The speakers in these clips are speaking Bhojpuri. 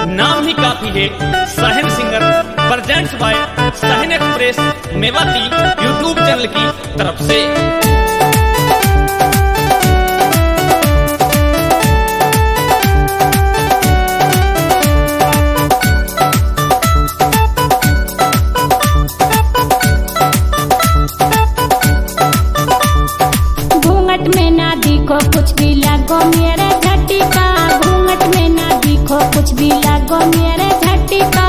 नाम ही काफी है। Sahan singer presents by Sahan express Mewati YouTube channel की तरफ से। घूंघट में ना दिखो कुछ भी लगो मेरे झटिका, घूंघट में ना दिखो कुछ भी लगो मेरे झटिका।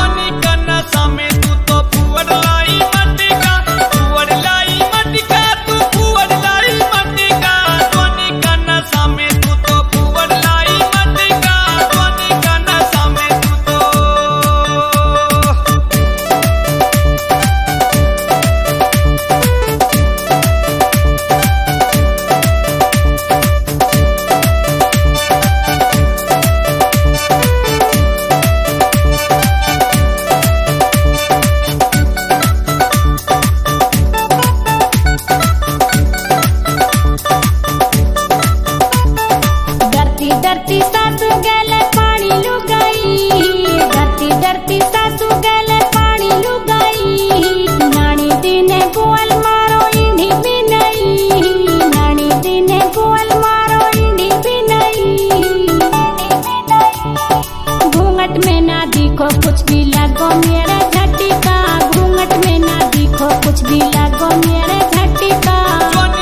डरती सासू गले पानी लुगाई, डरती डरती सासू गले पानी लुगाई। नानी दिने गोल मारो इंडी भी नहीं, नानी दिने गोल मारो इंडी भी नहीं। घूंघट में ना दिखो कुछ भी लगो मेरे झटिका, घूंघट में ना दिखो कुछ भी लगो मेरे झटिका।